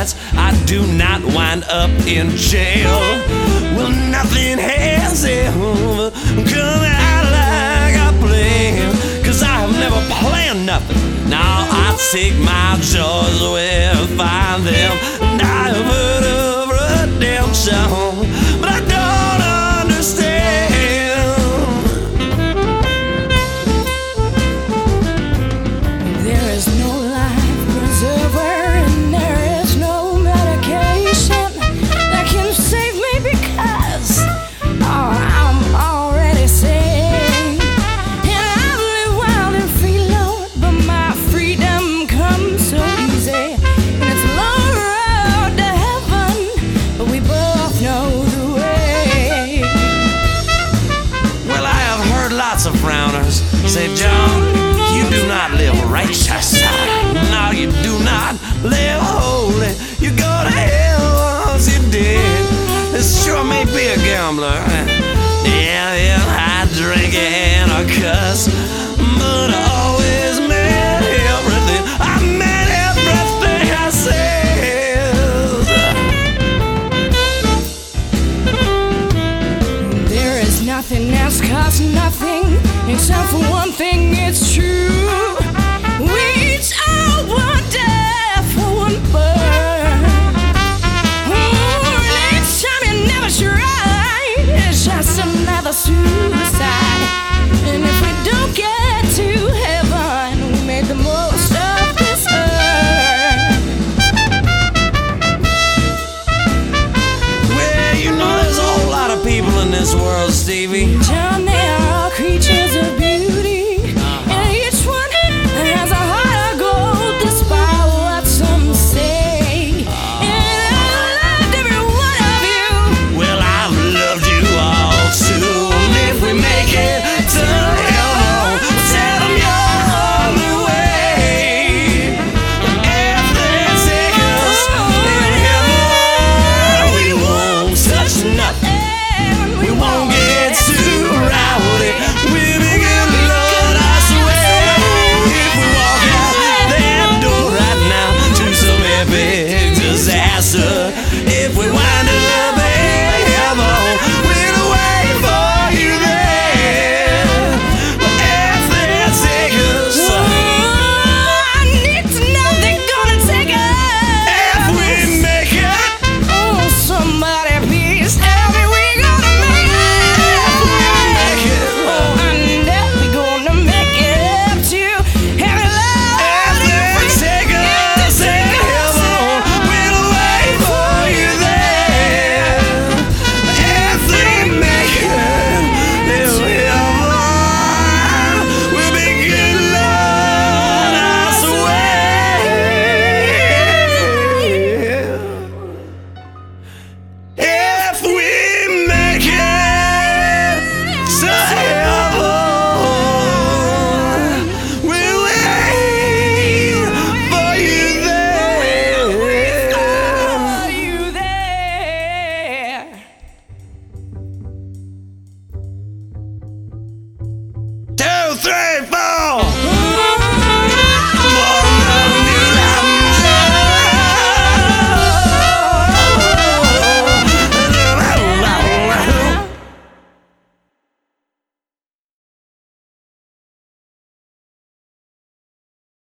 nights I do not wind up in jail. Well, nothing has ever come out like I planned, 'cause I have never planned nothing. Now I take my joys where I find them. And I have heard of redemption, but I don't understand. There is no life preserver and there is no medication that can save me, because I'm already saved. And I've lived wild and free, Lord, but my freedom comes so easy. And it's a long road to heaven, but we both know the way. Well, I have heard lots of frowners say, John, you do not live righteous. No, you do not live holy. You go to hell once you're dead. This sure may be a gambler. Yeah, I drink and I cuss, but I always meant everything. I meant everything I said. There is nothing else, 'cause nothing except for one thing, it's true. We each are one death for one birth. And each time you never try, it's just another suicide. And if we don't get to heaven, we made the most of this earth. Well, you know there's a whole lot of people in this world, Stevie.